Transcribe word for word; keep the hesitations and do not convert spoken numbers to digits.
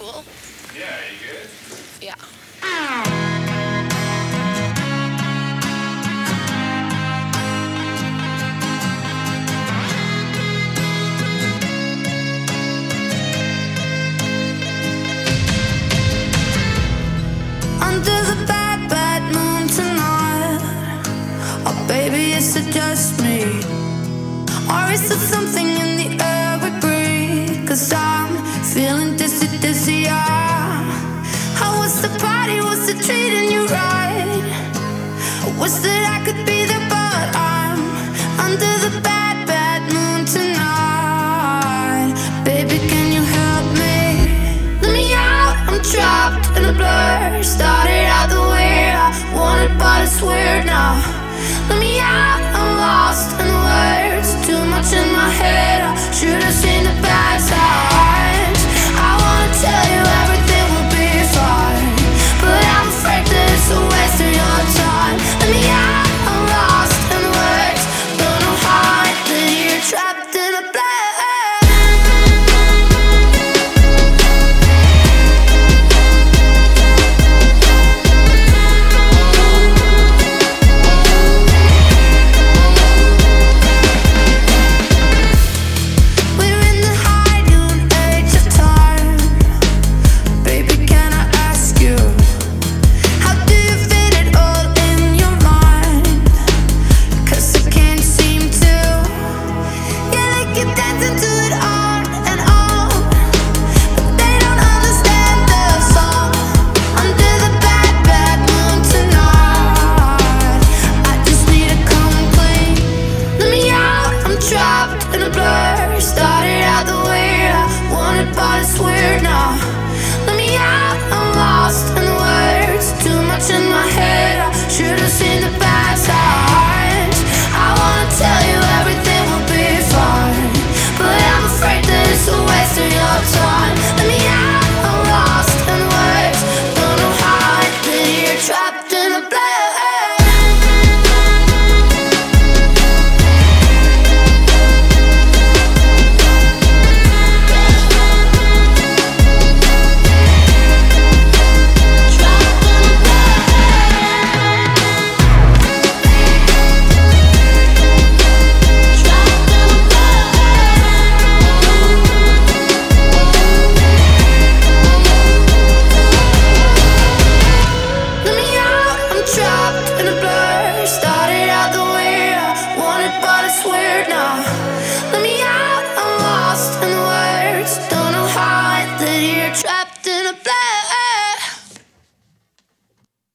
cool? Yeah, you good? Yeah. Under the bad, bad moon tonight. Oh, baby, is it just me? Or is it something in the air we breathe? Cause I'm feeling dizzy, dizzy, yeah. How was the party? Was it treating you right? I wish that I could be there, but I'm under the bad, bad moon tonight. Baby, can you help me? Let me out, I'm trapped in a blur. Started out the way I wanted, but it's weird now. Let me out, I'm lost in the words. Too much in my head, I should've seen the bad side.